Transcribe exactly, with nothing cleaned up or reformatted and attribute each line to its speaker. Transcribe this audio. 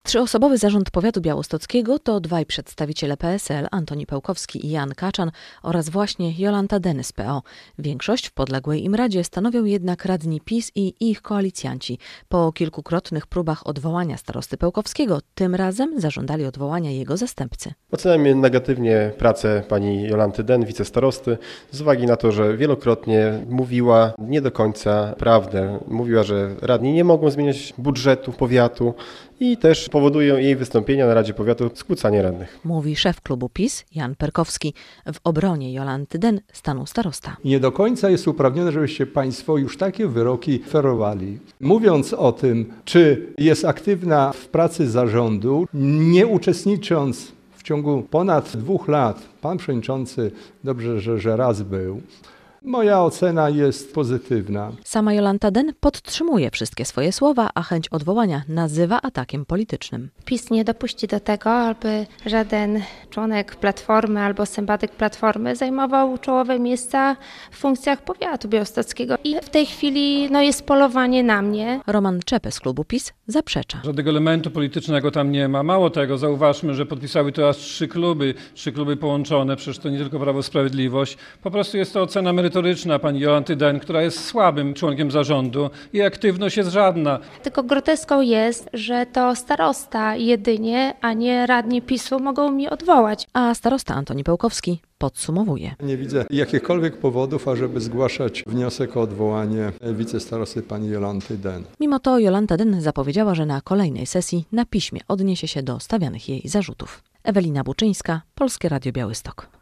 Speaker 1: Trzyosobowy zarząd powiatu białostockiego to dwaj przedstawiciele P S L, Antoni Pełkowski i Jan Kaczan oraz właśnie Jolanta Deny z P O. Większość w podległej im radzie stanowią jednak radni PiS i ich koalicjanci. Po kilkukrotnych próbach odwołania starosty Pełkowskiego, tym razem zażądali odwołania jego zastępcy.
Speaker 2: Oceniamy negatywnie pracę pani Jolanty Den, wicestarosty, z uwagi na to, że wielokrotnie mówiła nie do końca prawdę. Mówiła, że radni nie mogą zmieniać budżetu powiatu i też powodują jej wystąpienia na Radzie Powiatu skłócanie radnych.
Speaker 1: Mówi szef klubu PiS Jan Perkowski. W obronie Jolanty Den stanął starosta.
Speaker 3: Nie do końca jest uprawnione, żebyście państwo już takie wyroki ferowali. Mówiąc o tym, czy jest aktywna w pracy zarządu, nie uczestnicząc w ciągu ponad dwóch lat, pan przewodniczący dobrze, że, że raz był, moja ocena jest pozytywna.
Speaker 1: Sama Jolanta Den podtrzymuje wszystkie swoje słowa, a chęć odwołania nazywa atakiem politycznym.
Speaker 4: PiS nie dopuści do tego, aby żaden członek Platformy albo sympatyk Platformy zajmował czołowe miejsca w funkcjach powiatu białostockiego. I w tej chwili no, jest polowanie na mnie.
Speaker 1: Roman Czepę z klubu PiS zaprzecza.
Speaker 5: Żadnego elementu politycznego tam nie ma. Mało tego, zauważmy, że podpisały to aż trzy kluby, trzy kluby połączone, przecież to nie tylko Prawo i Sprawiedliwość. Po prostu jest to ocena merytoryczna pani Jolanty Den, która jest słabym członkiem zarządu i aktywność jest żadna.
Speaker 4: Tylko groteską jest, że to starosta jedynie, a nie radni PiSu mogą mi odwołać.
Speaker 1: A starosta Antoni Pełkowski podsumowuje.
Speaker 3: Nie widzę jakichkolwiek powodów, ażeby zgłaszać wniosek o odwołanie wicestarosty pani Jolanty Den.
Speaker 1: Mimo to Jolanta Den zapowiedziała, że na kolejnej sesji na piśmie odniesie się do stawianych jej zarzutów. Ewelina Buczyńska, Polskie Radio Białystok.